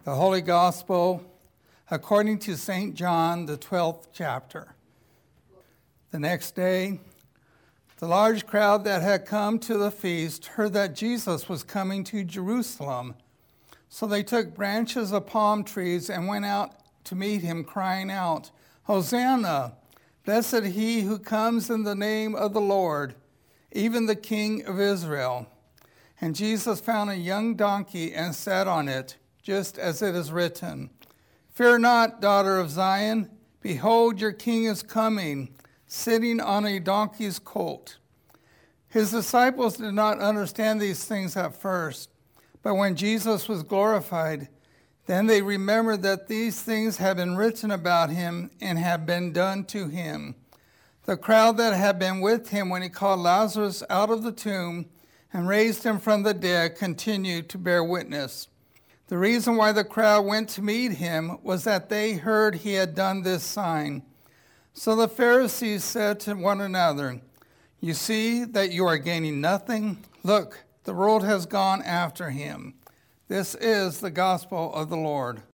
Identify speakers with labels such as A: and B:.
A: The Holy Gospel according to St. John, the 12th chapter. The next day, the large crowd that had come to the feast heard that Jesus was coming to Jerusalem. So they took branches of palm trees and went out to meet him, crying out, "Hosanna! Blessed he who comes in the name of the Lord, even the King of Israel." And Jesus found a young donkey and sat on it, just as it is written, "Fear not, daughter of Zion. Behold, your king is coming, sitting on a donkey's colt." His disciples did not understand these things at first, but when Jesus was glorified, then they remembered that these things had been written about him and had been done to him. The crowd that had been with him when he called Lazarus out of the tomb and raised him from the dead continued to bear witness. The reason why the crowd went to meet him was that they heard he had done this sign. So the Pharisees said to one another, "You see that you are gaining nothing? Look, the world has gone after him." This is the gospel of the Lord.